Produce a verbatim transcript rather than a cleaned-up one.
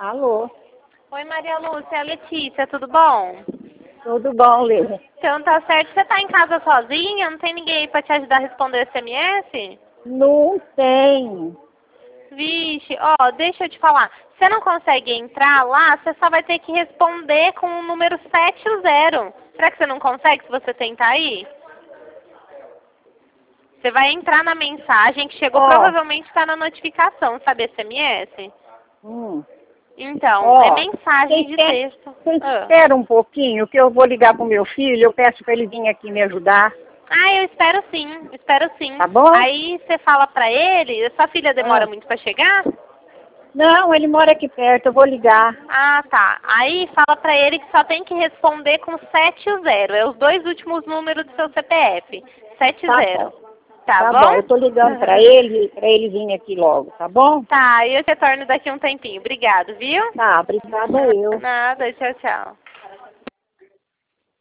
Alô? Oi, Maria Lúcia, é a Letícia, tudo bom? Tudo bom, Lê? Então tá certo, você tá em casa sozinha? Não tem ninguém aí pra te ajudar a responder S M S? Não tem. Vixe, ó, deixa eu te falar. Você não consegue entrar lá, você só vai ter que responder com o número setenta. Será que você não consegue se você tentar aí? Você vai entrar na mensagem que chegou, Ó. provavelmente está na notificação, sabe S M S? Hum. Então, Ó, é mensagem você de quer- texto. você Ah. espera um pouquinho que eu vou ligar pro meu filho, eu peço para ele vir aqui me ajudar, Ah, eu espero sim, espero sim. tá bom? Aí você fala pra ele, sua filha demora Ah. muito pra chegar? Não, ele mora aqui perto, eu vou ligar. Ah, tá. Aí fala pra ele que só tem que responder com setenta. É os dois últimos números do seu C P F. Tá setenta. bom. Tá, Tá bom? bom, eu tô ligando para ele, para ele vir aqui logo, tá bom? Tá, eu retorno daqui um tempinho. Obrigado, viu? Tá, obrigada eu. Nada, tchau, tchau.